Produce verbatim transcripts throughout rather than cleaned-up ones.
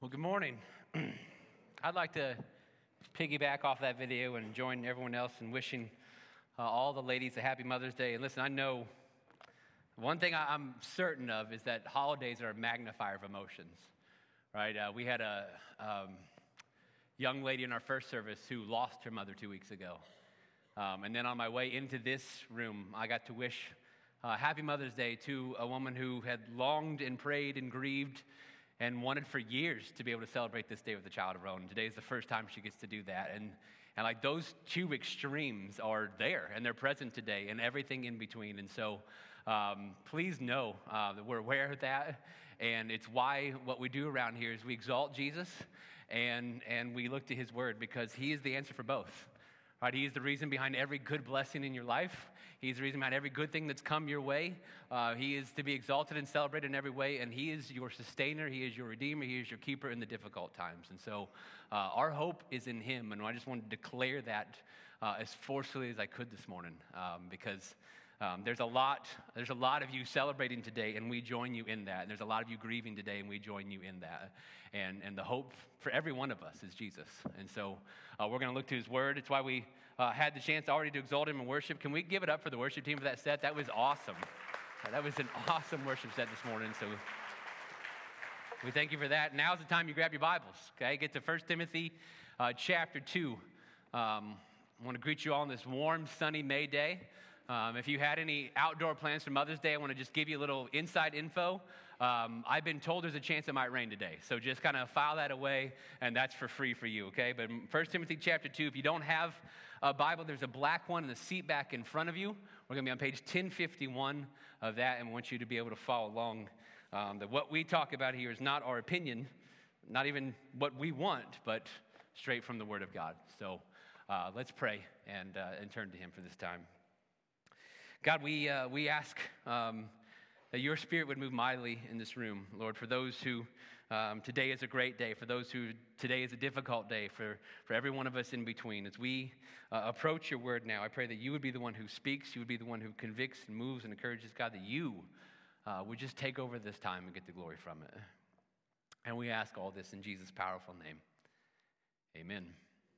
Well, good morning. I'd like to piggyback off that video and join everyone else in wishing uh, all the ladies a happy Mother's Day. And listen, I know one thing I'm certain of is that holidays are a magnifier of emotions, right? Uh, we had a um, young lady in our first service who lost her mother two weeks ago. Um, and then on my way into this room, I got to wish uh, happy Mother's Day to a woman who had longed and prayed and grieved and wanted for years to be able to celebrate this day with a child of her own. Today is the first time she gets to do that. And and like those two extremes are there, and they're present today, and everything in between. And so um, please know uh, that we're aware of that, and it's why what we do around here is we exalt Jesus, and and we look to his word, because he is the answer for both. Right? He is the reason behind every good blessing in your life. He's the reason behind every good thing that's come your way. Uh, he is to be exalted and celebrated in every way, and he is your sustainer. He is your redeemer. He is your keeper in the difficult times. And so uh, our hope is in him, and I just wanted to declare that uh, as forcefully as I could this morning, um, because um, there's a lot, there's a lot of you celebrating today, and we join you in that. And there's a lot of you grieving today, and we join you in that. And and the hope for every one of us is Jesus. And so uh, we're going to look to his word. It's why we uh, had the chance already to exalt him in worship. Can we give it up for the worship team for that set? That was awesome. That was an awesome worship set this morning. So we thank you for that. Now's the time you grab your Bibles, okay? Get to First Timothy uh, chapter two. Um, I want to greet you all on this warm, sunny May day. Um, if you had any outdoor plans for Mother's Day, I want to just give you a little inside info. Um, I've been told there's a chance it might rain today, so just kind of file that away, and that's for free for you, okay? But First Timothy chapter two, if you don't have a Bible, there's a black one in the seat back in front of you. We're going to be on page ten fifty-one of that, and we want you to be able to follow along. Um, that what we talk about here is not our opinion, not even what we want, but straight from the Word of God. So uh, let's pray and, uh, and turn to him for this time. God, we uh, we ask um, that your Spirit would move mightily in this room, Lord, for those who um, today is a great day, for those who today is a difficult day, for, for every one of us in between. As we uh, approach your word now, I pray that you would be the one who speaks, you would be the one who convicts and moves and encourages, God, that you uh, would just take over this time and get the glory from it. And we ask all this in Jesus' powerful name. Amen.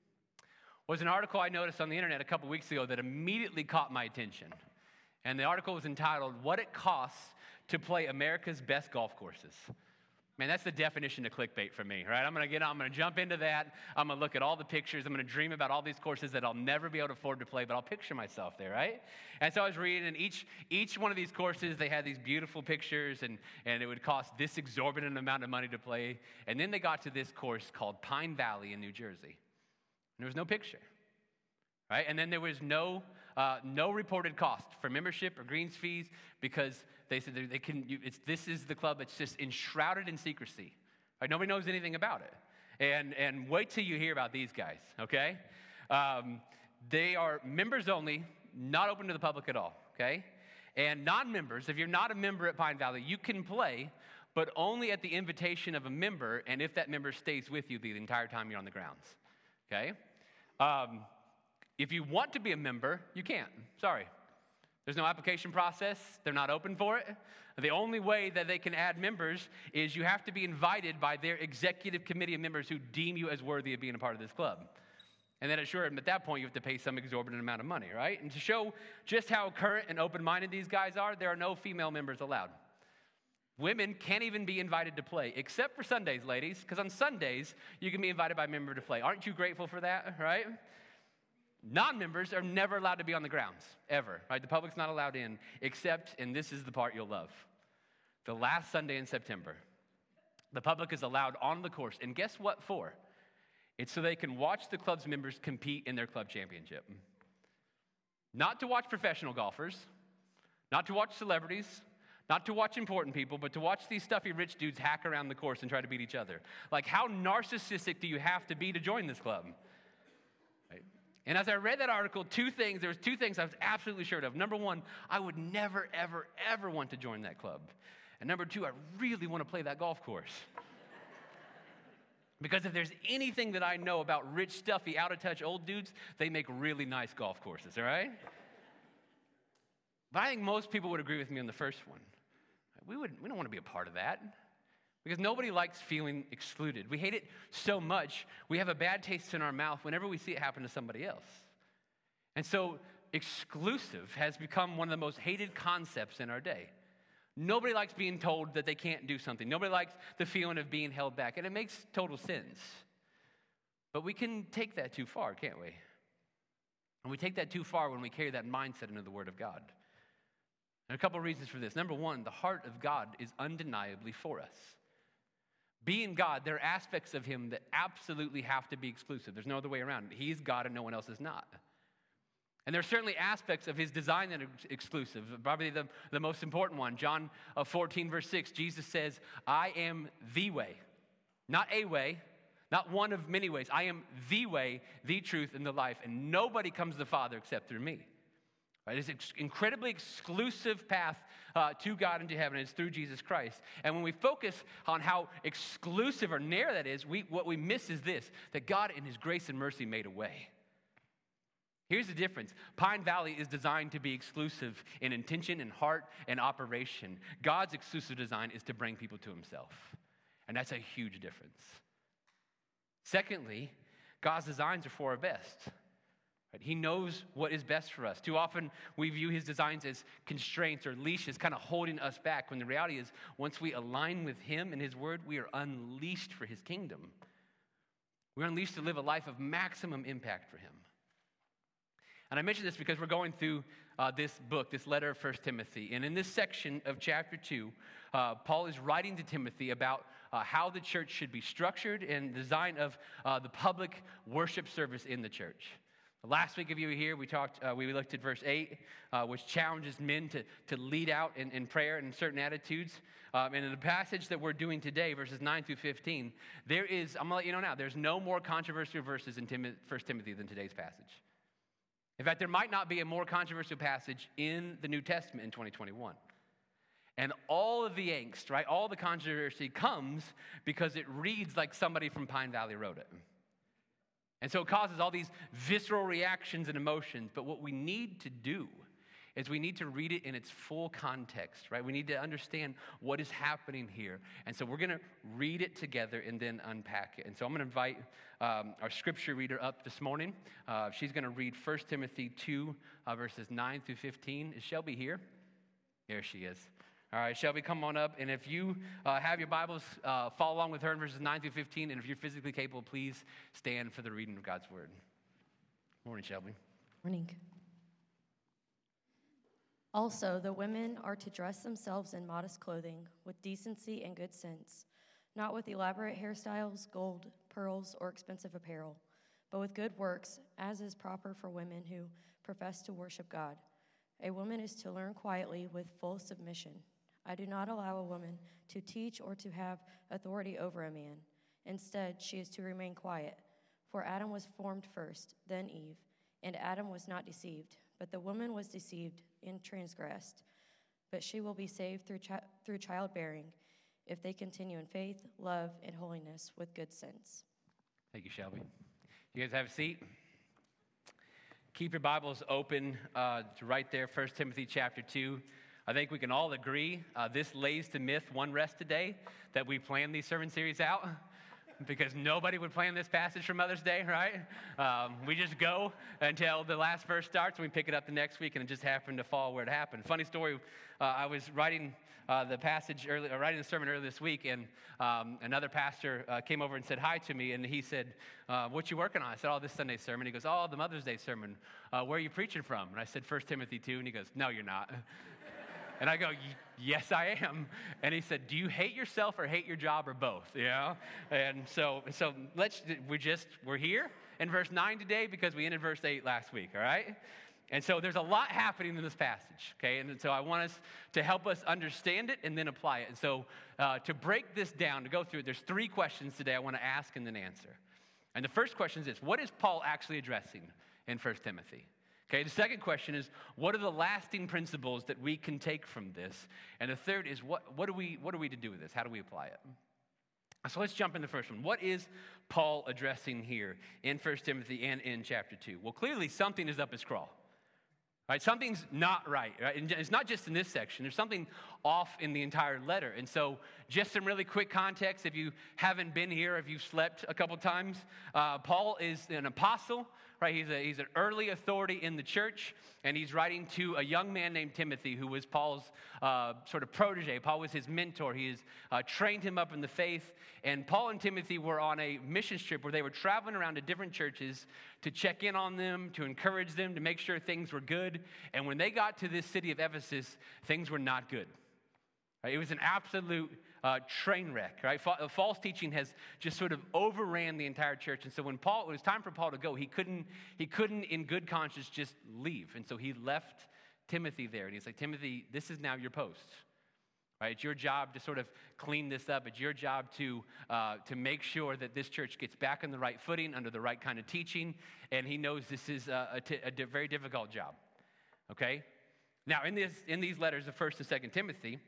Was an article I noticed on the internet a couple weeks ago that immediately caught my attention. And the article was entitled, "What It Costs to Play America's Best Golf Courses." Man, that's the definition of clickbait for me, right? I'm going to get, I'm going to jump into that. I'm going to look at all the pictures. I'm going to dream about all these courses that I'll never be able to afford to play, but I'll picture myself there, right? And so I was reading, and each each one of these courses, they had these beautiful pictures, and, and it would cost this exorbitant amount of money to play. And then they got to this course called Pine Valley in New Jersey. And there was no picture, right? And then there was no uh, no reported cost for membership or greens fees, because they said they can. You, it's this is the club that's just enshrouded in secrecy. Right? Nobody knows anything about it. And and wait till you hear about these guys. Okay, um, they are members only, not open to the public at all. Okay, and non-members. If you're not a member at Pine Valley, you can play, but only at the invitation of a member, and if that member stays with you the entire time you're on the grounds. Okay. Um, If you want to be a member, you can't. Sorry. There's no application process. They're not open for it. The only way that they can add members is you have to be invited by their executive committee of members who deem you as worthy of being a part of this club. And then sure, at that point, you have to pay some exorbitant amount of money, right? And to show just how current and open-minded these guys are, there are no female members allowed. Women can't even be invited to play, except for Sundays, ladies, because on Sundays, you can be invited by a member to play. Aren't you grateful for that, right? Non-members are never allowed to be on the grounds, ever, right? The public's not allowed in, except, and this is the part you'll love, the last Sunday in September. The public is allowed on the course, and guess what for? It's so they can watch the club's members compete in their club championship. Not to watch professional golfers, not to watch celebrities, not to watch important people, but to watch these stuffy rich dudes hack around the course and try to beat each other. Like, how narcissistic do you have to be to join this club? And as I read that article, two things, there was two things I was absolutely sure of. Number one, I would never, ever, ever want to join that club. And number two, I really want to play that golf course. Because if there's anything that I know about rich, stuffy, out-of-touch old dudes, they make really nice golf courses, all right? But I think most people would agree with me on the first one. We, would, we don't want to be a part of that. Because nobody likes feeling excluded. We hate it so much, we have a bad taste in our mouth whenever we see it happen to somebody else. And so exclusive has become one of the most hated concepts in our day. Nobody likes being told that they can't do something. Nobody likes the feeling of being held back, and it makes total sense. But we can take that too far, can't we? And we take that too far when we carry that mindset into the Word of God. And a couple of reasons for this. Number one, the heart of God is undeniably for us. Being God, there are aspects of him that absolutely have to be exclusive. There's no other way around it. He's God and no one else is not. And there are certainly aspects of his design that are exclusive. Probably the, the most important one, John fourteen, verse six, Jesus says, I am the way. Not a way, not one of many ways. I am the way, the truth, and the life. And nobody comes to the Father except through me. Right? It's an ex- incredibly exclusive path uh, to God and to heaven. It's through Jesus Christ. And when we focus on how exclusive or narrow that is, we, what we miss is this, that God in his grace and mercy made a way. Here's the difference. Pine Valley is designed to be exclusive in intention and heart and operation. God's exclusive design is to bring people to himself. And that's a huge difference. Secondly, God's designs are for our best. He knows what is best for us. Too often we view his designs as constraints or leashes, kind of holding us back, when the reality is once we align with him and his word, we are unleashed for his kingdom. We're unleashed to live a life of maximum impact for him. And I mention this because we're going through uh, this book, this letter of First Timothy. And in this section of chapter two, uh, Paul is writing to Timothy about uh, how the church should be structured and the design of uh, the public worship service in the church. Last week, if you were here, we talked. Uh, we looked at verse eight, uh, which challenges men to, to lead out in, in prayer and certain attitudes. Um, and in the passage that we're doing today, verses nine through fifteen, there is, I'm going to let you know now, there's no more controversial verses in Tim- First Timothy than today's passage. In fact, there might not be a more controversial passage in the New Testament in twenty twenty-one. And all of the angst, right, all the controversy comes because it reads like somebody from Pine Valley wrote it. And so it causes all these visceral reactions and emotions. But what we need to do is we need to read it in its full context, right? We need to understand what is happening here. And so we're going to read it together and then unpack it. And so I'm going to invite um, our scripture reader up this morning. Uh, she's going to read First Timothy two, uh, verses nine through fifteen. Is Shelby here? There she is. All right, Shelby, come on up. And if you uh, have your Bibles, uh, follow along with her in verses nine through fifteen. And if you're physically capable, please stand for the reading of God's word. Morning, Shelby. Morning. Also, the women are to dress themselves in modest clothing, with decency and good sense, not with elaborate hairstyles, gold, pearls, or expensive apparel, but with good works, as is proper for women who profess to worship God. A woman is to learn quietly with full submission. I do not allow a woman to teach or to have authority over a man. Instead, she is to remain quiet. For Adam was formed first, then Eve, and Adam was not deceived, but the woman was deceived and transgressed. But she will be saved through chi- through childbearing, if they continue in faith, love, and holiness with good sense. Thank you, Shelby. You guys have a seat. Keep your Bibles open uh, to right there, First Timothy chapter two. I think we can all agree uh, this lays to myth one rest today that we planned these sermon series out, because nobody would plan this passage for Mother's Day, right? Um, we just go until the last verse starts, and we pick it up the next week, and it just happened to fall where it happened. Funny story, uh, I was writing uh, the passage, early, uh, writing the sermon earlier this week, and um, another pastor uh, came over and said hi to me, and he said, uh, what you working on? I said, oh, this Sunday's sermon. He goes, oh, the Mother's Day sermon. Uh, where are you preaching from? And I said, First Timothy two, and he goes, no, you're not. And I go, yes, I am. And he said, do you hate yourself or hate your job or both? You know? And so, so let's, we just, we're here in verse nine today because we ended verse eight last week, all right? And so there's a lot happening in this passage, okay? And so I want us to help us understand it and then apply it. And so uh, to break this down, to go through it, there's three questions today I want to ask and then answer. And the first question is this: what is Paul actually addressing in First Timothy? Okay, the second question is, what are the lasting principles that we can take from this? And the third is, what, what, are we, what are we to do with this? How do we apply it? So let's jump in the first one. What is Paul addressing here in First Timothy and in chapter two? Well, clearly something is up his craw. Right? Something's not right. Right? And it's not just in this section. There's something off in the entire letter. And so just some really quick context, if you haven't been here, if you've slept a couple times, uh, Paul is an apostle, right? He's, a, he's an early authority in the church, and he's writing to a young man named Timothy, who was Paul's uh, sort of protege. Paul was his mentor. He has uh, trained him up in the faith, and Paul and Timothy were on a mission trip where they were traveling around to different churches to check in on them, to encourage them, to make sure things were good. And when they got to this city of Ephesus, things were not good. Right? It was an absolute uh, train wreck. Right? Fa- false teaching has just sort of overran the entire church. And so when Paul, it was time for Paul to go, he couldn't, he couldn't in good conscience just leave. And so he left Timothy there. And he's like, Timothy, this is now your post. Right? It's your job to sort of clean this up. It's your job to, uh, to make sure that this church gets back on the right footing under the right kind of teaching. And he knows this is a, a, t- a di- very difficult job. Okay? Now, in, this, in these letters of First and Second Timothy,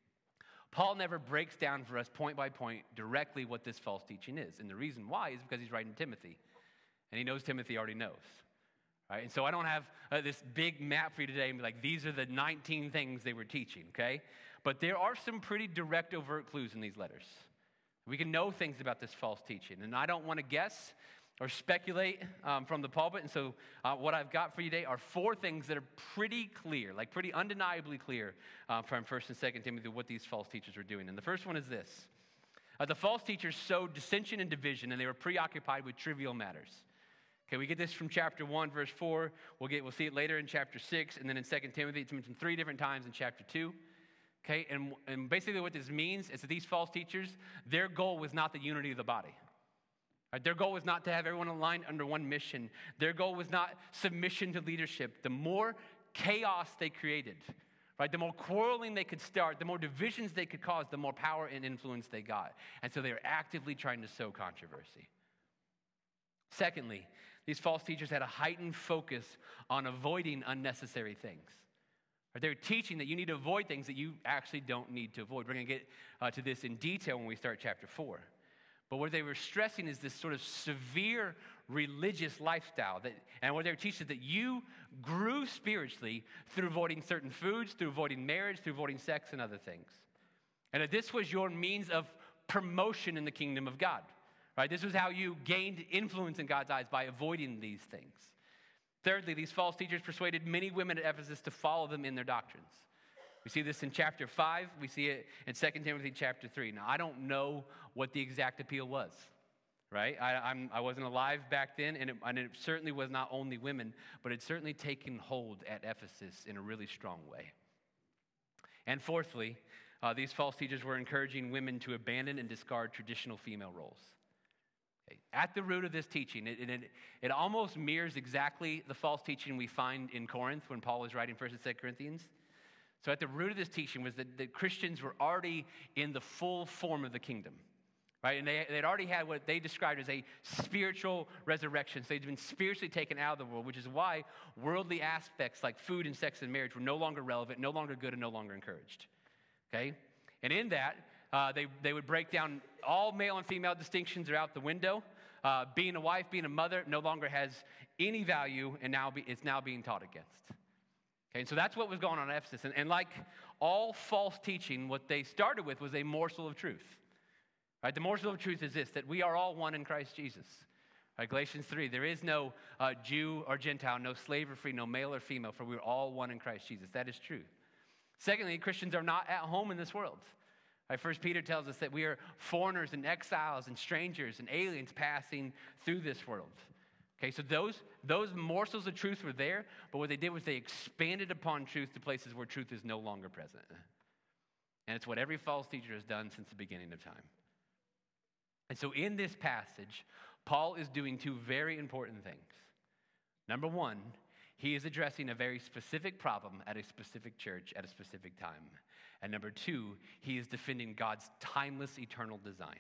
Paul never breaks down for us point by point directly what this false teaching is. And the reason why is because he's writing to Timothy. And he knows Timothy already knows. Right? And so I don't have uh, this big map for you today and be like, these are the nineteen things they were teaching, okay? But there are some pretty direct, overt clues in these letters. We can know things about this false teaching. And I don't want to guess or speculate um, from the pulpit. And so uh, what I've got for you today are four things that are pretty clear, like pretty undeniably clear uh, from First and Second Timothy, what these false teachers were doing. And the first one is this. Uh, the false teachers sowed dissension and division, and they were preoccupied with trivial matters. Okay, we get this from chapter one, verse four. We'll, get, we'll see it later in chapter six, and then in Second Timothy, it's mentioned three different times in chapter two. Okay, and, and basically what this means is that these false teachers, their goal was not the unity of the body. Right? Their goal was not to have everyone aligned under one mission. Their goal was not submission to leadership. The more chaos they created, right, the more quarreling they could start, the more divisions they could cause, the more power and influence they got. And so they were actively trying to sow controversy. Secondly, these false teachers had a heightened focus on avoiding unnecessary things. They're teaching that you need to avoid things that you actually don't need to avoid. We're going to get uh, to this in detail when we start chapter four. But what they were stressing is this sort of severe religious lifestyle. That, and what they were teaching is that you grew spiritually through avoiding certain foods, through avoiding marriage, through avoiding sex and other things. And that this was your means of promotion in the kingdom of God. Right? This was how you gained influence in God's eyes, by avoiding these things. Thirdly, these false teachers persuaded many women at Ephesus to follow them in their doctrines. We see this in chapter five. We see it in Second Timothy chapter three. Now, I don't know what the exact appeal was, right? I, I'm, I wasn't alive back then, and it, and it certainly was not only women, but it certainly taken hold at Ephesus in a really strong way. And fourthly, uh, these false teachers were encouraging women to abandon and discard traditional female roles. At the root of this teaching, it, it, it almost mirrors exactly the false teaching we find in Corinth when Paul was writing First and Second Corinthians. So at the root of this teaching was that, that Christians were already in the full form of the kingdom, right? And they, they'd already had what they described as a spiritual resurrection. So they'd been spiritually taken out of the world, which is why worldly aspects like food and sex and marriage were no longer relevant, no longer good, and no longer encouraged, okay? And in that, Uh, they, they would break down all male and female distinctions are out the window. Uh, being a wife, being a mother no longer has any value, and now be, it's now being taught against. Okay, and so that's what was going on in Ephesus. And, and like all false teaching, what they started with was a morsel of truth. Right? The morsel of truth is this, that we are all one in Christ Jesus. Right? Galatians three, there is no uh, Jew or Gentile, no slave or free, no male or female, for we are all one in Christ Jesus. That is true. Secondly, Christians are not at home in this world. Right, First Peter tells us that we are foreigners and exiles and strangers and aliens passing through this world. Okay, so those, those morsels of truth were there, but what they did was they expanded upon truth to places where truth is no longer present. And it's what every false teacher has done since the beginning of time. And so in this passage, Paul is doing two very important things. Number one, he is addressing a very specific problem at a specific church at a specific time. And number two, he is defending God's timeless, eternal design.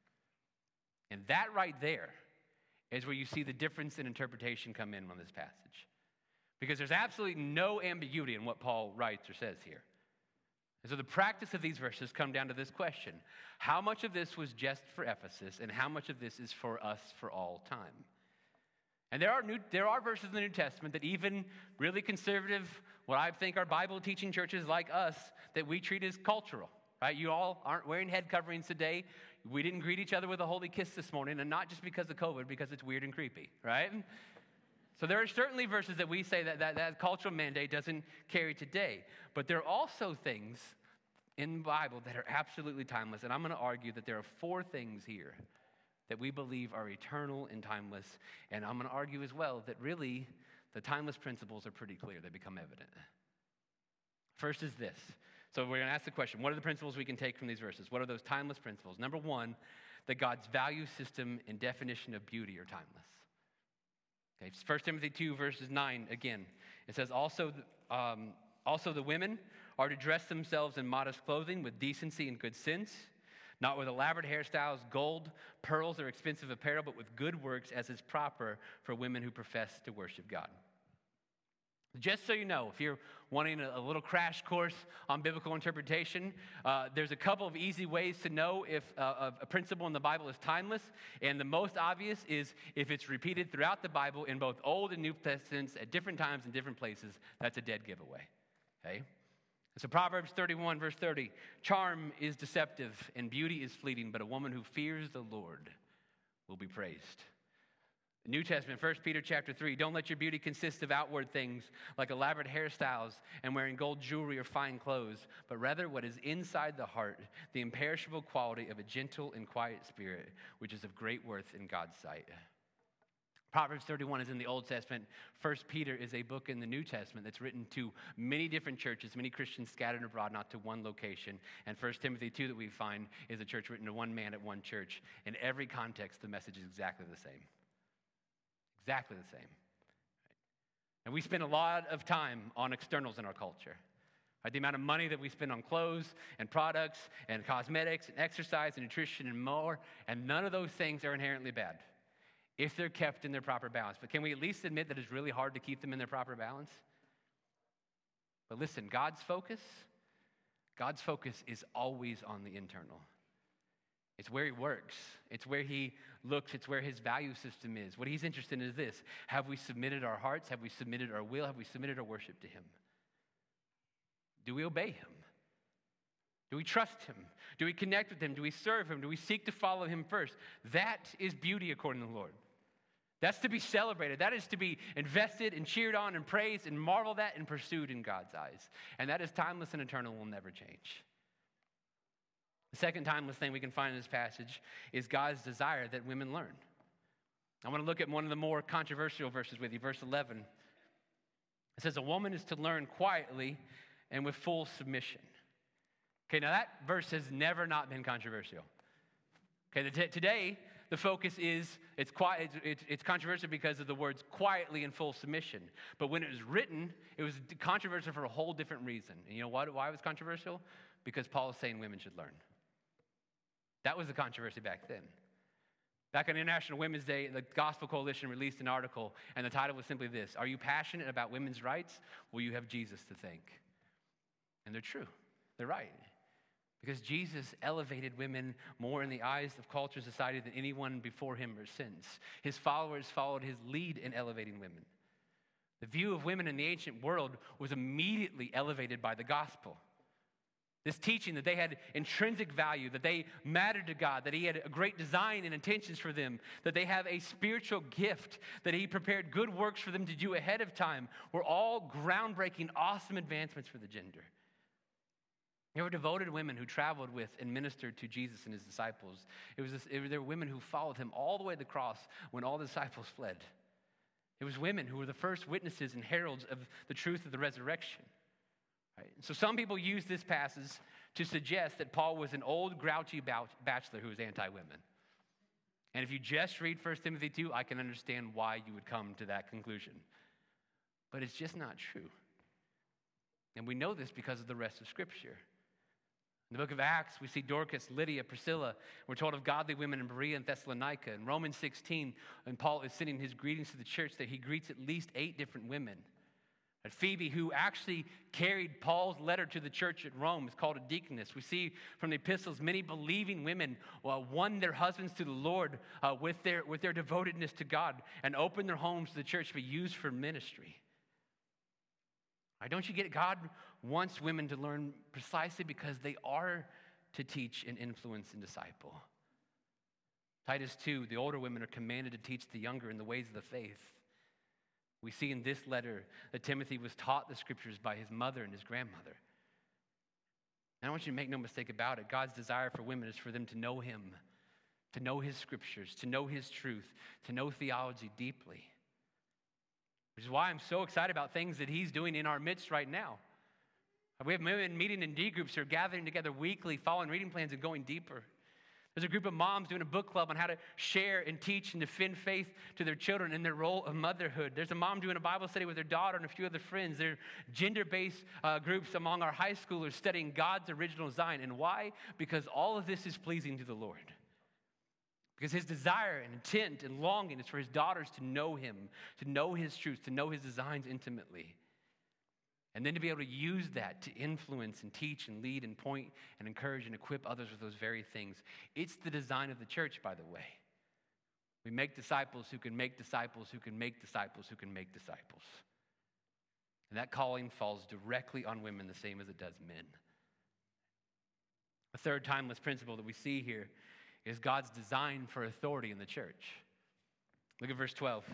And that right there is where you see the difference in interpretation come in on this passage. Because there's absolutely no ambiguity in what Paul writes or says here. And so the practice of these verses come down to this question. How much of this was just for Ephesus, and how much of this is for us for all time? And there are new, there are verses in the New Testament that even really conservative, what I think are Bible-teaching churches like us, that we treat as cultural, right? You all aren't wearing head coverings today. We didn't greet each other with a holy kiss this morning, and not just because of COVID, because it's weird and creepy, right? So there are certainly verses that we say that that, that cultural mandate doesn't carry today. But there are also things in the Bible that are absolutely timeless. And I'm going to argue that there are four things here that we believe are eternal and timeless. And I'm going to argue as well that really the timeless principles are pretty clear. They become evident. First is this. So we're going to ask the question, what are the principles we can take from these verses? What are those timeless principles? Number one, that God's value system and definition of beauty are timeless. Okay, First Timothy two, verses nine, again, it says, also, um, also the women are to dress themselves in modest clothing with decency and good sense, not with elaborate hairstyles, gold, pearls, or expensive apparel, but with good works as is proper for women who profess to worship God. Just so you know, if you're wanting a, a little crash course on biblical interpretation, uh, there's a couple of easy ways to know if uh, a principle in the Bible is timeless. And the most obvious is if it's repeated throughout the Bible in both Old and New Testaments at different times and different places, that's a dead giveaway. Okay? So Proverbs thirty-one, verse thirty, charm is deceptive and beauty is fleeting, but a woman who fears the Lord will be praised. New Testament, First Peter chapter three, don't let your beauty consist of outward things like elaborate hairstyles and wearing gold jewelry or fine clothes, but rather what is inside the heart, the imperishable quality of a gentle and quiet spirit, which is of great worth in God's sight. Proverbs thirty-one is in the Old Testament. First Peter is a book in the New Testament that's written to many different churches, many Christians scattered abroad, not to one location. And First Timothy two that we find is a church written to one man at one church. In every context, the message is exactly the same. Exactly the same. And we spend a lot of time on externals in our culture. Right? The amount of money that we spend on clothes and products and cosmetics and exercise and nutrition and more, and none of those things are inherently bad if they're kept in their proper balance. But can we at least admit that it's really hard to keep them in their proper balance? But listen, God's focus, God's focus is always on the internal. It's where he works. It's where he looks. It's where his value system is. What he's interested in is this. Have we submitted our hearts? Have we submitted our will? Have we submitted our worship to him? Do we obey him? Do we trust him? Do we connect with him? Do we serve him? Do we seek to follow him first? That is beauty according to the Lord. That's to be celebrated. That is to be invested and cheered on and praised and marveled at and pursued in God's eyes. And that is timeless and eternal and will never change. The second timeless thing we can find in this passage is God's desire that women learn. I want to look at one of the more controversial verses with you, verse eleven. It says, a woman is to learn quietly and with full submission. Okay, now that verse has never not been controversial. Okay, the t- today the focus is, it's, quiet, it's, it's controversial because of the words quietly and full submission. But when it was written, it was controversial for a whole different reason. And you know why, why it was controversial? Because Paul is saying women should learn. That was the controversy back then. Back on International Women's Day, the Gospel Coalition released an article, and the title was simply this: are you passionate about women's rights? Well, you have Jesus to thank. And they're true. They're right. Because Jesus elevated women more in the eyes of culture and society than anyone before him or since. His followers followed his lead in elevating women. The view of women in the ancient world was immediately elevated by the gospel. This teaching that they had intrinsic value, that they mattered to God, that he had a great design and intentions for them, that they have a spiritual gift, that he prepared good works for them to do ahead of time, were all groundbreaking, awesome advancements for the gender. There were devoted women who traveled with and ministered to Jesus and his disciples. It was this, it, there were women who followed him all the way to the cross when all the disciples fled. It was women who were the first witnesses and heralds of the truth of the resurrection. Right? So some people use this passage to suggest that Paul was an old, grouchy bachelor who was anti-women. And if you just read First Timothy two, I can understand why you would come to that conclusion. But it's just not true. And we know this because of the rest of Scripture. In the book of Acts, we see Dorcas, Lydia, Priscilla. We're told of godly women in Berea and Thessalonica. In Romans sixteen, and Paul is sending his greetings to the church, that he greets at least eight different women. And Phoebe, who actually carried Paul's letter to the church at Rome, is called a deaconess. We see from the epistles many believing women uh, won their husbands to the Lord uh, with, their, with their devotedness to God and opened their homes to the church to be used for ministry. Right, don't you get it? God wants women to learn precisely because they are to teach and influence and disciple. Titus two, the older women are commanded to teach the younger in the ways of the faith. We see in this letter that Timothy was taught the scriptures by his mother and his grandmother. And I want you to make no mistake about it. God's desire for women is for them to know him, to know his scriptures, to know his truth, to know theology deeply. Which is why I'm so excited about things that he's doing in our midst right now. We have women meeting in D groups who are gathering together weekly, following reading plans and going deeper. There's a group of moms doing a book club on how to share and teach and defend faith to their children in their role of motherhood. There's a mom doing a Bible study with her daughter and a few other friends. There are gender-based uh, groups among our high schoolers studying God's original design. And why? Because all of this is pleasing to the Lord. Because his desire and intent and longing is for his daughters to know him, to know his truths, to know his designs intimately. And then to be able to use that to influence and teach and lead and point and encourage and equip others with those very things. It's the design of the church, by the way. We make disciples who can make disciples who can make disciples who can make disciples. And that calling falls directly on women the same as it does men. A third timeless principle that we see here is God's design for authority in the church. Look at verse twelve.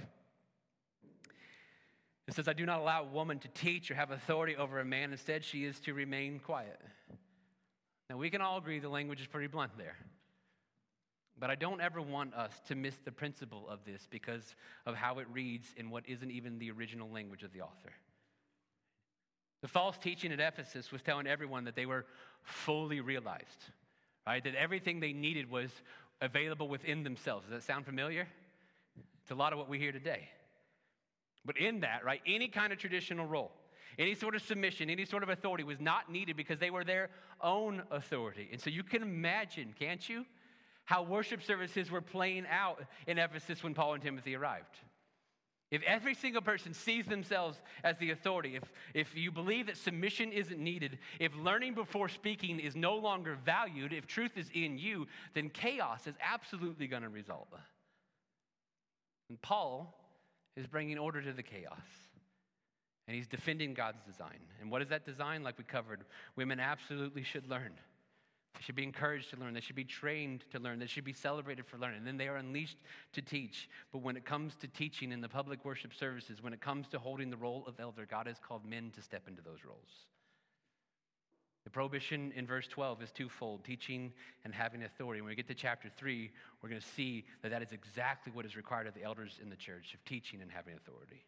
It says, I do not allow a woman to teach or have authority over a man. Instead, she is to remain quiet. Now, we can all agree the language is pretty blunt there. But I don't ever want us to miss the principle of this because of how it reads in what isn't even the original language of the author. The false teaching at Ephesus was telling everyone that they were fully realized, right? That everything they needed was available within themselves. Does that sound familiar? It's a lot of what we hear today. But in that, right, any kind of traditional role, any sort of submission, any sort of authority was not needed because they were their own authority. And so you can imagine, can't you, how worship services were playing out in Ephesus when Paul and Timothy arrived. If every single person sees themselves as the authority, if, if you believe that submission isn't needed, if learning before speaking is no longer valued, if truth is in you, then chaos is absolutely going to result. And Paul is bringing order to the chaos. And he's defending God's design. And what is that design? Like we covered, women absolutely should learn. They should be encouraged to learn. They should be trained to learn. They should be celebrated for learning. And then they are unleashed to teach. But when it comes to teaching in the public worship services, when it comes to holding the role of elder, God has called men to step into those roles. The prohibition in verse twelve is twofold, teaching and having authority. When we get to chapter three, we're going to see that that is exactly what is required of the elders in the church, of teaching and having authority.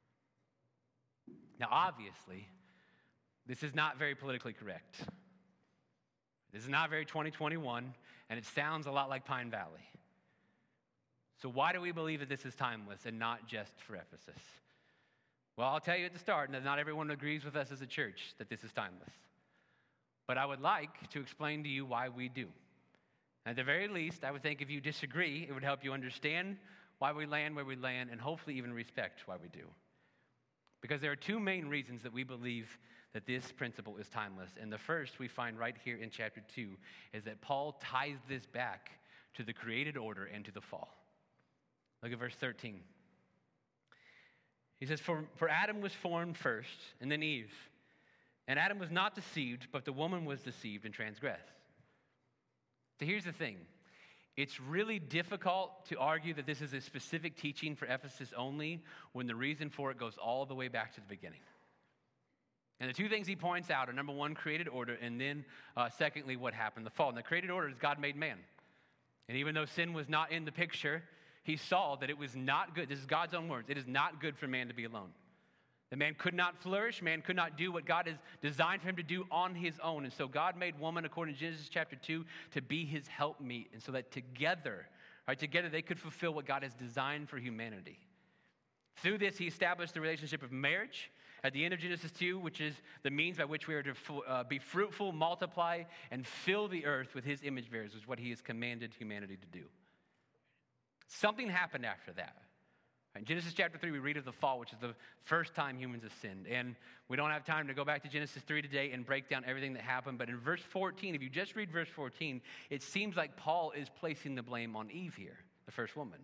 Now, obviously, this is not very politically correct. This is not very twenty twenty-one, and it sounds a lot like Pine Valley. So why do we believe that this is timeless and not just for Ephesus? Well, I'll tell you at the start that not everyone agrees with us as a church that this is timeless. But I would like to explain to you why we do. At the very least, I would think if you disagree, it would help you understand why we land where we land and hopefully even respect why we do. Because there are two main reasons that we believe that this principle is timeless. And the first we find right here in chapter two is that Paul ties this back to the created order and to the fall. Look at verse thirteen. He says, for, for Adam was formed first, and then Eve. And Adam was not deceived, but the woman was deceived and transgressed. So here's the thing. It's really difficult to argue that this is a specific teaching for Ephesus only when the reason for it goes all the way back to the beginning. And the two things he points out are, number one, created order, and then uh, secondly, what happened, the fall. And the created order is God made man. And even though sin was not in the picture, he saw that it was not good. This is God's own words. It is not good for man to be alone. The man could not flourish. Man could not do what God has designed for him to do on his own. And so God made woman, according to Genesis chapter two, to be his helpmeet. And so that together, right, together they could fulfill what God has designed for humanity. Through this, he established the relationship of marriage at the end of Genesis two, which is the means by which we are to uh, be fruitful, multiply, and fill the earth with his image bearers, which is what he has commanded humanity to do. Something happened after that. In Genesis chapter three, we read of the fall, which is the first time humans have sinned. And we don't have time to go back to Genesis three today and break down everything that happened. But in verse fourteen, if you just read verse fourteen, it seems like Paul is placing the blame on Eve here, the first woman.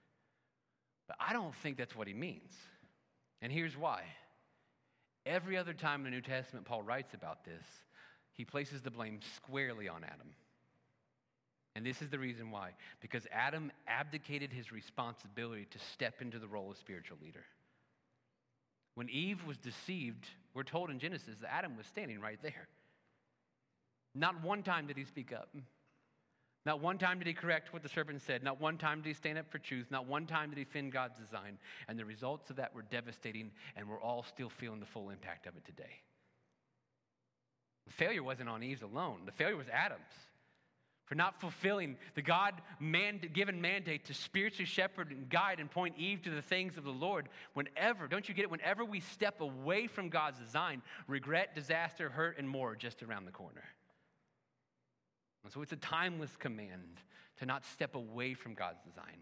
But I don't think that's what he means. And here's why. Every other time in the New Testament Paul writes about this, he places the blame squarely on Adam. And this is the reason why. Because Adam abdicated his responsibility to step into the role of spiritual leader. When Eve was deceived, we're told in Genesis that Adam was standing right there. Not one time did he speak up. Not one time did he correct what the serpent said. Not one time did he stand up for truth. Not one time did he defend God's design. And the results of that were devastating, and we're all still feeling the full impact of it today. The failure wasn't on Eve's alone. The failure was Adam's. For not fulfilling the God-given mandate to spiritually shepherd and guide and point Eve to the things of the Lord. Whenever, don't you get it? Whenever we step away from God's design, regret, disaster, hurt, and more are just around the corner. And so it's a timeless command to not step away from God's design.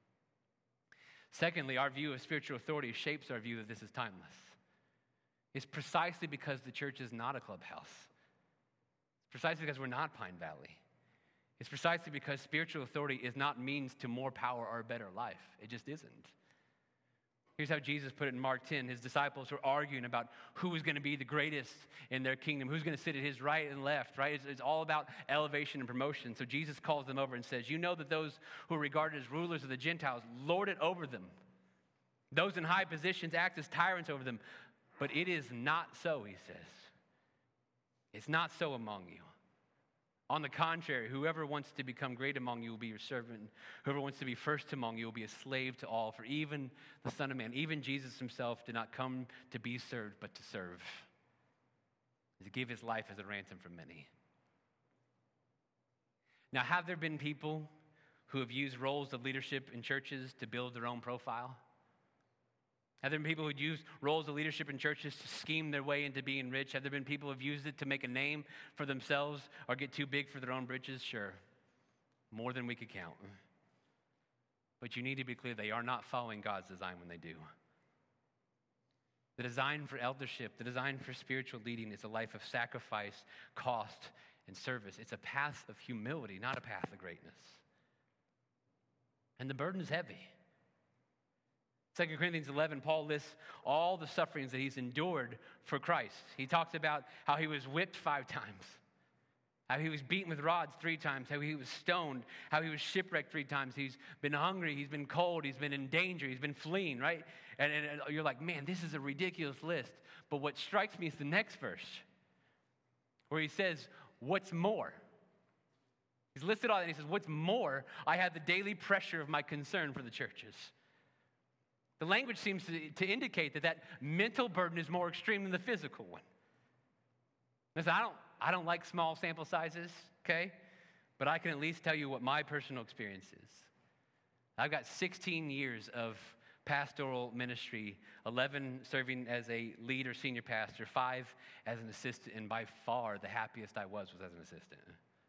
Secondly, our view of spiritual authority shapes our view that this is timeless. It's precisely because the church is not a clubhouse. It's precisely because we're not Pine Valley. It's precisely because spiritual authority is not means to more power or a better life. It just isn't. Here's how Jesus put it in Mark ten. His disciples were arguing about who was going to be the greatest in their kingdom, who's going to sit at his right and left, right? It's, it's all about elevation and promotion. So Jesus calls them over and says, you know that those who are regarded as rulers of the Gentiles lord it over them. Those in high positions act as tyrants over them. But it is not so, he says. It's not so among you. On the contrary, whoever wants to become great among you will be your servant. Whoever wants to be first among you will be a slave to all. For even the Son of Man, even Jesus himself, did not come to be served, but to serve, to give his life as a ransom for many. Now, have there been people who have used roles of leadership in churches to build their own profile? Have there been people who use roles of leadership in churches to scheme their way into being rich? Have there been people who have used it to make a name for themselves or get too big for their own britches? Sure. More than we could count. But you need to be clear, they are not following God's design when they do. The design for eldership, the design for spiritual leading is a life of sacrifice, cost, and service. It's a path of humility, not a path of greatness. And the burden is heavy. Second Corinthians eleven, Paul lists all the sufferings that he's endured for Christ. He talks about how he was whipped five times, how he was beaten with rods three times, how he was stoned, how he was shipwrecked three times. He's been hungry, he's been cold, he's been in danger, he's been fleeing, right? And, and, and you're like, man, this is a ridiculous list. But what strikes me is the next verse, where he says, what's more? He's listed all that, and he says, what's more? I have the daily pressure of my concern for the churches. The language seems to, to indicate that that mental burden is more extreme than the physical one. Listen, I don't, I don't like small sample sizes, okay? But I can at least tell you what my personal experience is. I've got sixteen years of pastoral ministry, eleven serving as a lead or senior pastor, five as an assistant, and by far the happiest I was was as an assistant.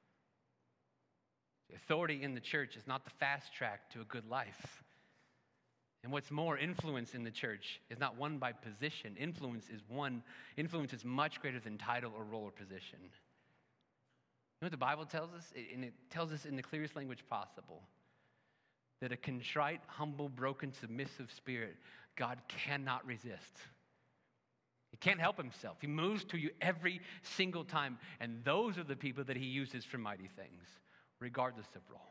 The authority in the church is not the fast track to a good life. And what's more, influence in the church is not won by position. Influence is one, influence is much greater than title or role or position. You know what the Bible tells us? And it tells us in the clearest language possible that a contrite, humble, broken, submissive spirit, God cannot resist. He can't help himself. He moves to you every single time. And those are the people that he uses for mighty things, regardless of role.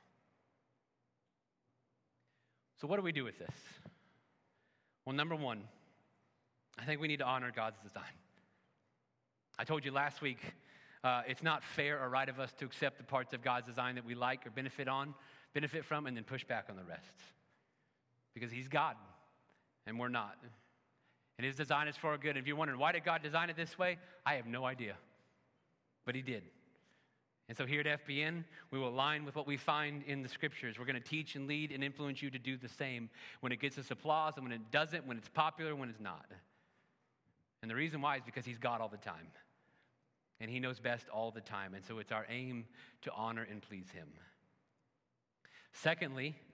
So what do we do with this? Well, number one, I think we need to honor God's design. I told you last week, uh, it's not fair or right of us to accept the parts of God's design that we like or benefit on, benefit from, and then push back on the rest. Because he's God, and we're not. And his design is for our good. And if you're wondering, why did God design it this way? I have no idea. But he did. And so here at F B N, we will align with what we find in the scriptures. We're going to teach and lead and influence you to do the same when it gets us applause and when it doesn't, when it's popular, when it's not. And the reason why is because he's God all the time. And he knows best all the time. And so it's our aim to honor and please him. Secondly,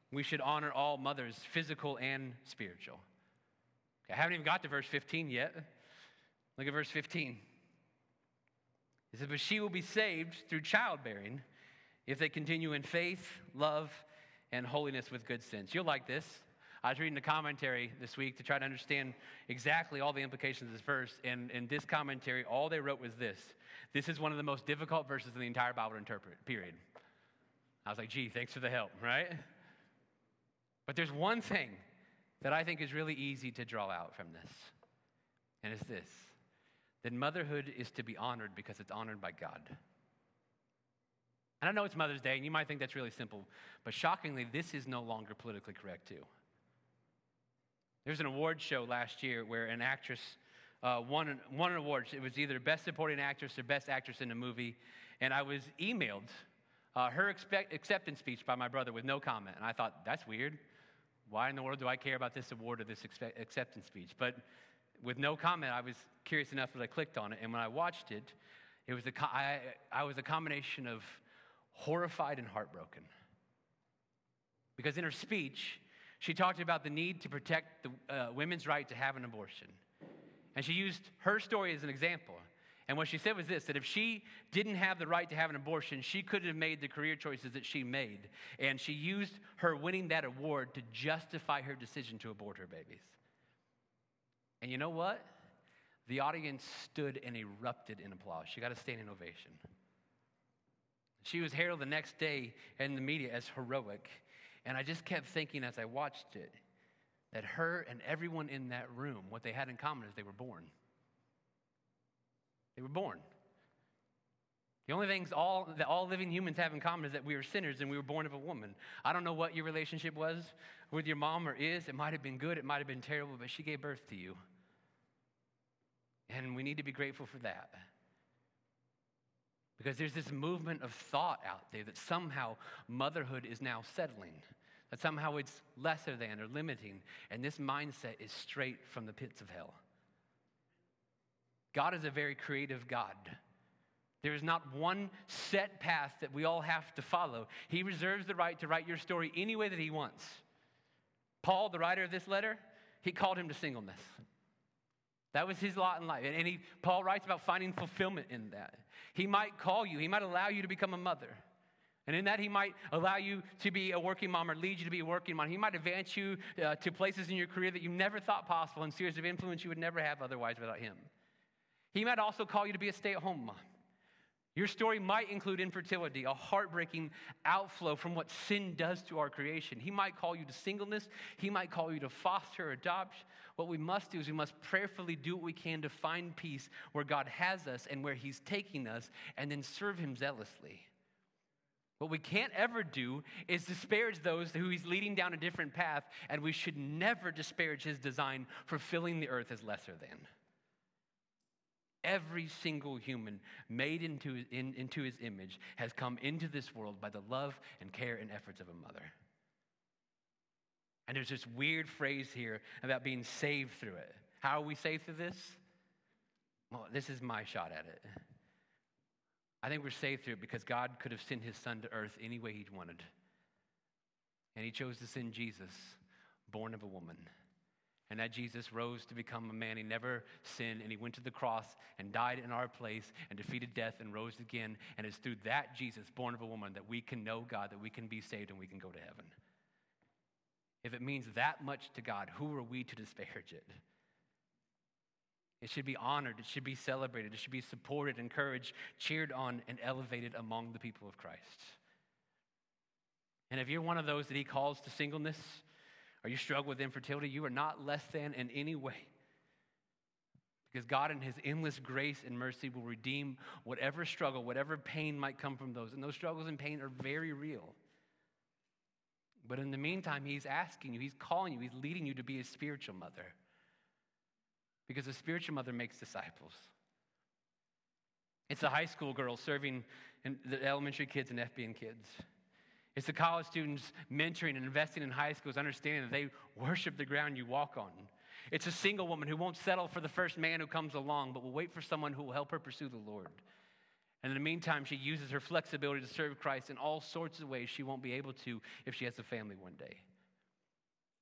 we should honor all mothers, physical and spiritual. Okay, I haven't even got to verse fifteen yet. Look at verse fifteen. It says, but she will be saved through childbearing if they continue in faith, love, and holiness with good sense. You'll like this. I was reading the commentary this week to try to understand exactly all the implications of this verse. And in this commentary, all they wrote was this. This is one of the most difficult verses in the entire Bible to interpret, period. I was like, gee, thanks for the help, right? But there's one thing that I think is really easy to draw out from this. And it's this. That motherhood is to be honored because it's honored by God. And I know it's Mother's Day, and you might think that's really simple. But shockingly, this is no longer politically correct, too. There was an award show last year where an actress uh, won, an, won an award. It was either Best Supporting Actress or Best Actress in a Movie. And I was emailed uh, her expect, acceptance speech by my brother with no comment. And I thought, that's weird. Why in the world do I care about this award or this expe- acceptance speech? But with no comment, I was curious enough that I clicked on it. And when I watched it, it was a co- I, I was a combination of horrified and heartbroken. Because in her speech, she talked about the need to protect the uh, women's right to have an abortion. And she used her story as an example. And what she said was this, that if she didn't have the right to have an abortion, she couldn't have made the career choices that she made. And she used her winning that award to justify her decision to abort her babies. And you know what? The audience stood and erupted in applause. She got a standing ovation. She was heralded the next day in the media as heroic. And I just kept thinking as I watched it that her and everyone in that room, what they had in common is they were born. They were born. The only things all that all living humans have in common is that we are sinners and we were born of a woman. I don't know what your relationship was with your mom or is. It might have been good, it might have been terrible, but she gave birth to you. And we need to be grateful for that. Because there's this movement of thought out there that somehow motherhood is now settling, that somehow it's lesser than or limiting, and this mindset is straight from the pits of hell. God is a very creative God. There is not one set path that we all have to follow. He reserves the right to write your story any way that he wants. Paul, the writer of this letter, he called him to singleness. That was his lot in life. And he, Paul writes about finding fulfillment in that. He might call you. He might allow you to become a mother. And in that, he might allow you to be a working mom or lead you to be a working mom. He might advance you uh, to places in your career that you never thought possible and spheres of influence you would never have otherwise without him. He might also call you to be a stay-at-home mom. Your story might include infertility, a heartbreaking outflow from what sin does to our creation. He might call you to singleness. He might call you to foster or adopt. What we must do is we must prayerfully do what we can to find peace where God has us and where he's taking us, and then serve him zealously. What we can't ever do is disparage those who he's leading down a different path, and we should never disparage his design for filling the earth as lesser than. Every single human made into, in, into his image has come into this world by the love and care and efforts of a mother. And there's this weird phrase here about being saved through it. How are we saved through this? Well, this is my shot at it. I think we're saved through it because God could have sent his son to earth any way he wanted. And he chose to send Jesus, born of a woman. And that Jesus rose to become a man. He never sinned, and he went to the cross and died in our place and defeated death and rose again. And it's through that Jesus, born of a woman, that we can know God, that we can be saved, and we can go to heaven. If it means that much to God, who are we to disparage it? It should be honored. It should be celebrated. It should be supported, encouraged, cheered on, and elevated among the people of Christ. And if you're one of those that he calls to singleness, or you struggle with infertility, you are not less than in any way. Because God in his endless grace and mercy will redeem whatever struggle, whatever pain might come from those. And those struggles and pain are very real. But in the meantime, he's asking you, he's calling you, he's leading you to be a spiritual mother. Because a spiritual mother makes disciples. It's the high school girl serving in the elementary kids and F B N kids. It's the college students mentoring and investing in high schools, understanding that they worship the ground you walk on. It's a single woman who won't settle for the first man who comes along, but will wait for someone who will help her pursue the Lord. And in the meantime, she uses her flexibility to serve Christ in all sorts of ways she won't be able to if she has a family one day.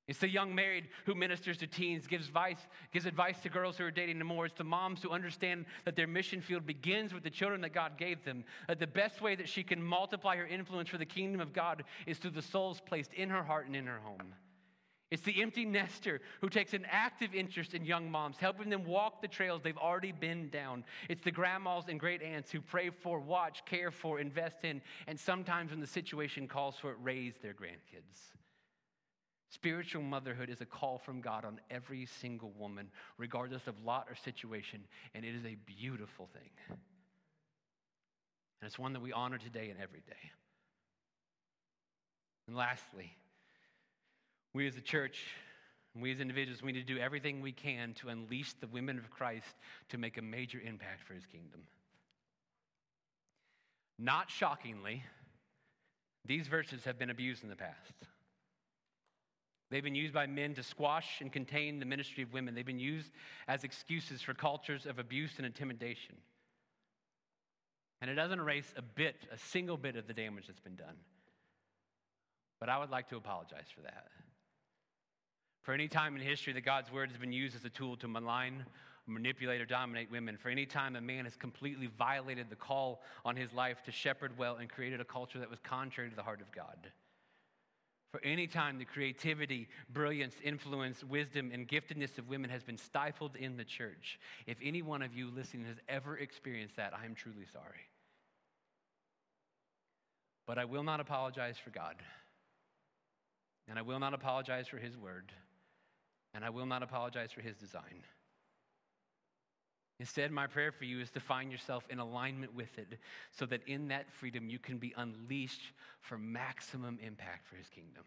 It's the young married who ministers to teens, gives advice, gives advice to girls who are dating and more. It's the moms who understand that their mission field begins with the children that God gave them. That the best way that she can multiply her influence for the kingdom of God is through the souls placed in her heart and in her home. It's the empty nester who takes an active interest in young moms, helping them walk the trails they've already been down. It's the grandmas and great aunts who pray for, watch, care for, invest in, and sometimes when the situation calls for it, raise their grandkids. Spiritual motherhood is a call from God on every single woman, regardless of lot or situation, and it is a beautiful thing. And it's one that we honor today and every day. And lastly, we as a church, and we as individuals, we need to do everything we can to unleash the women of Christ to make a major impact for his kingdom. Not shockingly, these verses have been abused in the past. They've been used by men to squash and contain the ministry of women. They've been used as excuses for cultures of abuse and intimidation. And it doesn't erase a bit, a single bit of the damage that's been done. But I would like to apologize for that. For any time in history that God's word has been used as a tool to malign, manipulate, or dominate women, for any time a man has completely violated the call on his life to shepherd well and created a culture that was contrary to the heart of God. For any time the creativity, brilliance, influence, wisdom, and giftedness of women has been stifled in the church, if any one of you listening has ever experienced that, I am truly sorry. But I will not apologize for God. And I will not apologize for his word. And I will not apologize for his design. Instead, my prayer for you is to find yourself in alignment with it so that in that freedom you can be unleashed for maximum impact for his kingdom.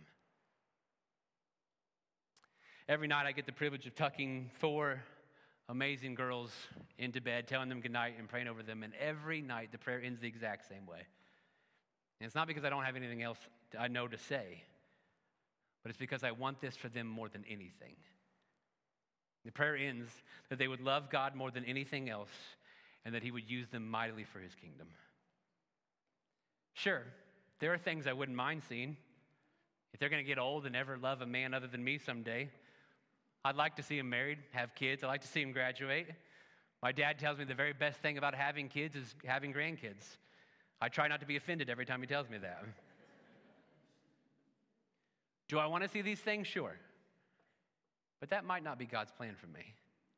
Every night I get the privilege of tucking four amazing girls into bed, telling them goodnight and praying over them. And every night the prayer ends the exact same way. And it's not because I don't have anything else I know to say, but it's because I want this for them more than anything. The prayer ends that they would love God more than anything else and that he would use them mightily for his kingdom. Sure, there are things I wouldn't mind seeing. If they're going to get old and never love a man other than me someday, I'd like to see them married, have kids. I'd like to see them graduate. My dad tells me the very best thing about having kids is having grandkids. I try not to be offended every time he tells me that. Do I want to see these things? Sure. But that might not be God's plan for me.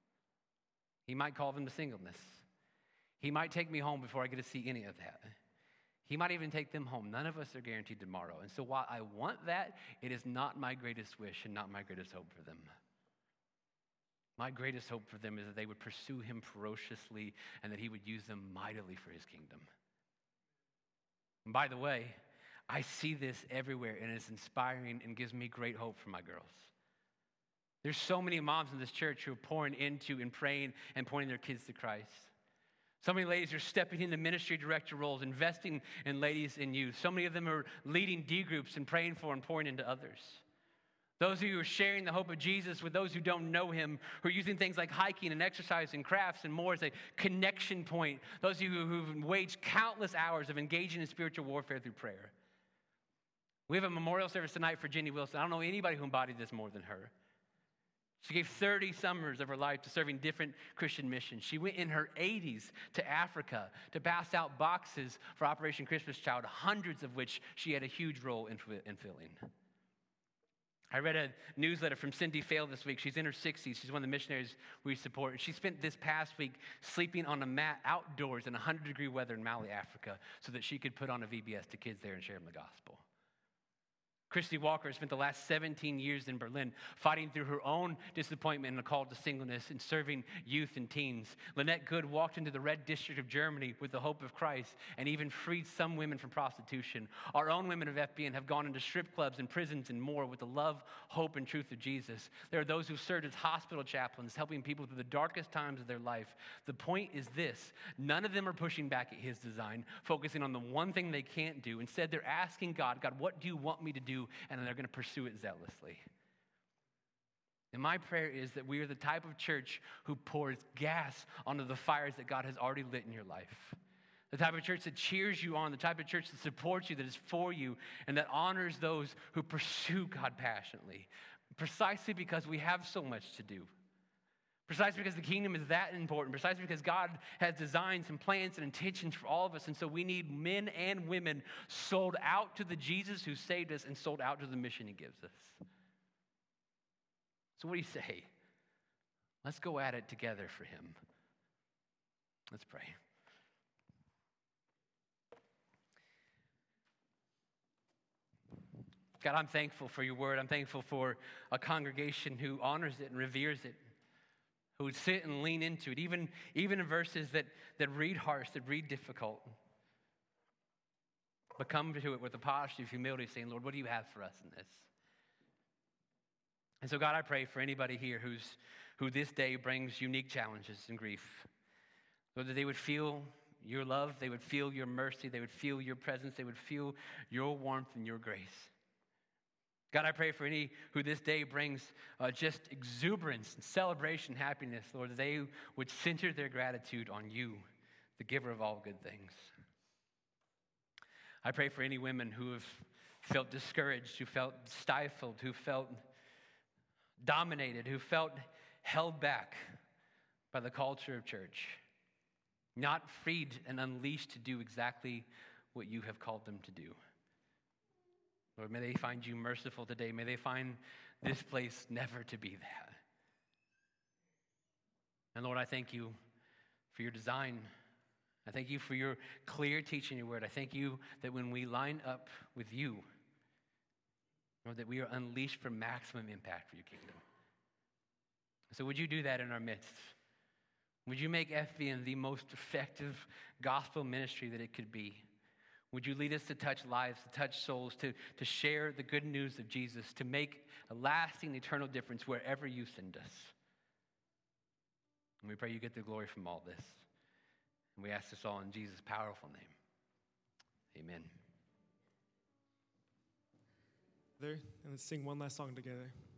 He might call them to singleness. He might take me home before I get to see any of that. He might even take them home. None of us are guaranteed tomorrow. And so while I want that, it is not my greatest wish and not my greatest hope for them. My greatest hope for them is that they would pursue him ferociously and that he would use them mightily for his kingdom. And by the way, I see this everywhere, and it's inspiring and gives me great hope for my girls. There's so many moms in this church who are pouring into and praying and pointing their kids to Christ. So many ladies are stepping into ministry director roles, investing in ladies and youth. So many of them are leading D groups and praying for and pouring into others. Those of you who are sharing the hope of Jesus with those who don't know him, who are using things like hiking and exercise and crafts and more as a connection point. Those of you who've waged countless hours of engaging in spiritual warfare through prayer. We have a memorial service tonight for Jenny Wilson. I don't know anybody who embodied this more than her. She gave thirty summers of her life to serving different Christian missions. She went in her eighties to Africa to pass out boxes for Operation Christmas Child, hundreds of which she had a huge role in, in filling. I read a newsletter from Cindy Fail this week. She's in her sixties. She's one of the missionaries we support. And she spent this past week sleeping on a mat outdoors in one hundred degree weather in Mali, Africa, so that she could put on a V B S to kids there and share them the gospel. Christy Walker spent the last seventeen years in Berlin fighting through her own disappointment and a call to singleness and serving youth and teens. Lynette Good walked into the Red District of Germany with the hope of Christ and even freed some women from prostitution. Our own women of F B N have gone into strip clubs and prisons and more with the love, hope, and truth of Jesus. There are those who served as hospital chaplains, helping people through the darkest times of their life. The point is this: none of them are pushing back at his design, focusing on the one thing they can't do. Instead, they're asking God, God, what do you want me to do? And then they're going to pursue it zealously. And my prayer is that we are the type of church who pours gas onto the fires that God has already lit in your life. The type of church that cheers you on, the type of church that supports you, that is for you, and that honors those who pursue God passionately. precisely because we have so much to do. Precisely because the kingdom is that important. Precisely because God has designs and plans and intentions for all of us. And so we need men and women sold out to the Jesus who saved us and sold out to the mission he gives us. So what do you say? Let's go at it together for him. Let's pray. God, I'm thankful for your word. I'm thankful for a congregation who honors it and reveres it, who would sit and lean into it, even, even in verses that, that read harsh, that read difficult, but come to it with a posture of humility, saying, Lord, what do you have for us in this? And so, God, I pray for anybody here who's, who this day brings unique challenges and grief, Lord, that they would feel your love, they would feel your mercy, they would feel your presence, they would feel your warmth and your grace. God, I pray for any who this day brings uh, just exuberance and celebration, happiness, Lord, that they would center their gratitude on you, the giver of all good things. I pray for any women who have felt discouraged, who felt stifled, who felt dominated, who felt held back by the culture of church, not freed and unleashed to do exactly what you have called them to do. Lord, may they find you merciful today. May they find this place never to be that. And Lord, I thank you for your design. I thank you for your clear teaching your word. I thank you that when we line up with you, Lord, that we are unleashed for maximum impact for your kingdom. So would you do that in our midst? Would you make F B N the most effective gospel ministry that it could be? Would you lead us to touch lives, to touch souls, to, to share the good news of Jesus, to make a lasting, eternal difference wherever you send us? And we pray you get the glory from all this. And we ask this all in Jesus' powerful name. Amen. There, and let's sing one last song together.